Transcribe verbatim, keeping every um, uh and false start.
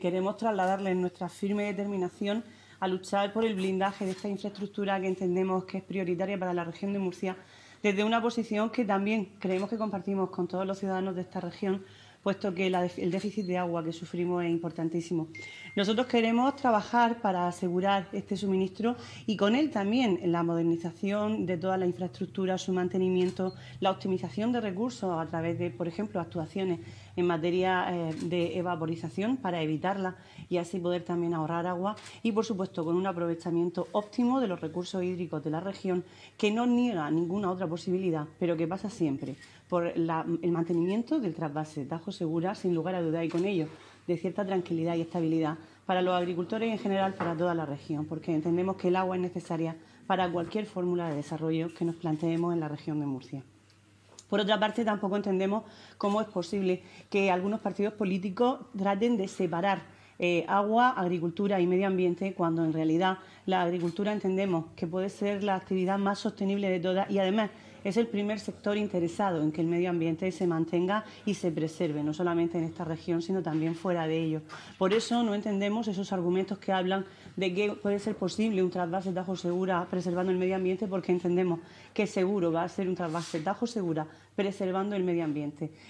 Queremos trasladarles nuestra firme determinación a luchar por el blindaje de esta infraestructura que entendemos que es prioritaria para la región de Murcia, desde una posición que también creemos que compartimos con todos los ciudadanos de esta región, puesto que la, el déficit de agua que sufrimos es importantísimo. Nosotros queremos trabajar para asegurar este suministro y con él también la modernización de toda la infraestructura, su mantenimiento, la optimización de recursos a través de, por ejemplo, actuaciones en materia eh, de evaporización para evitarla y así poder también ahorrar agua y, por supuesto, con un aprovechamiento óptimo de los recursos hídricos de la región que no niega ninguna otra posibilidad, pero que pasa siempre por la, el mantenimiento del trasvase Tajo Segura, sin lugar a dudas, y con ello de cierta tranquilidad y estabilidad para los agricultores y en general para toda la región, porque entendemos que el agua es necesaria para cualquier fórmula de desarrollo que nos planteemos en la región de Murcia. Por otra parte, tampoco entendemos cómo es posible que algunos partidos políticos traten de separar eh, agua, agricultura y medio ambiente, cuando en realidad la agricultura entendemos que puede ser la actividad más sostenible de todas y además es el primer sector interesado en que el medio ambiente se mantenga y se preserve, no solamente en esta región, sino también fuera de ello. Por eso no entendemos esos argumentos que hablan de que puede ser posible un trasvase Tajo Segura preservando el medio ambiente, porque entendemos que seguro va a ser un trasvase Tajo Segura preservando el medio ambiente.